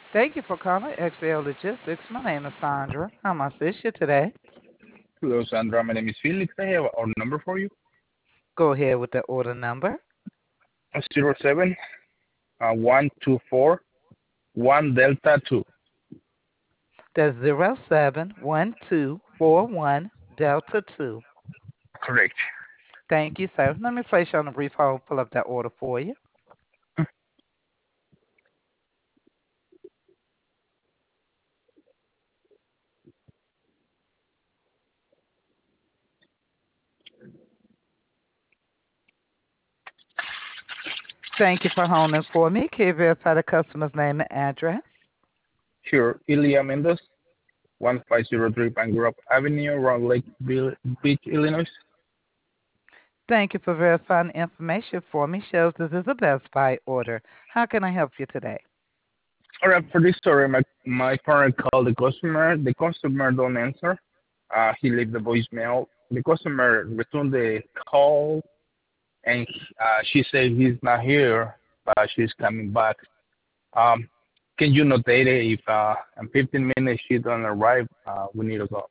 Thank you for calling XL Logistics. My name is Sandra. How may I assist you today? Hello, Sandra. My name is Felix. I have our number for you. Go ahead with the order number. 07 124 1 Delta 2. That's 071241 Delta 2. Correct. Thank you, sir. Let me place you on a brief hold, pull up that order for you. Thank you for holding for me. Can you verify the customer's name and address? Sure. Ilya Mendoz, 1503 Pangrove Avenue, Round Lake Beach, Illinois. Thank you for verifying the information for me. Shows this is a Best Buy order. How can I help you today? All right, for this story, my partner called the customer. The customer don't answer. He left the voicemail. The customer returned the call, and she said he's not here, but she's coming back. Um, can you notate it if in 15 minutes she don't arrive, we need to go.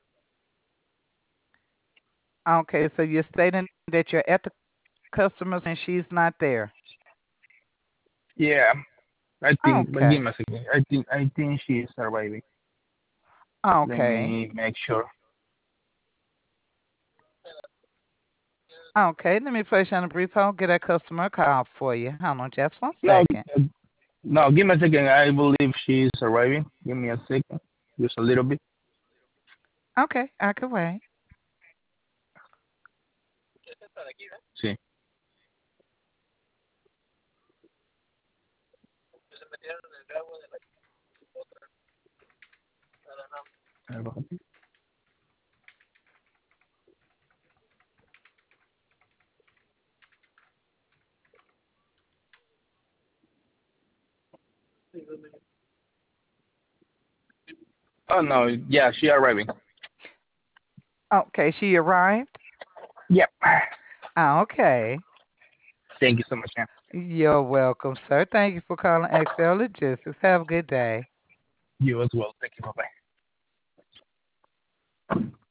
Okay, so you're stating that you're at the customer's and she's not there. Yeah, I think, but give Okay. me a second. I think she is arriving. Let Okay. me make sure. Okay, let me place you on a brief hold. Get that customer a call for you. Hold on just one No, second. no, give me a second. I believe she is arriving. Give me a second, just a little bit. Okay, I can wait. Sí. Oh no, yeah, she arriving. Okay, she arrived? Yep. Okay. Thank you so much, man. You're welcome, sir. Thank you for calling XL Logistics. Have a good day. You as well. Thank you. Bye bye.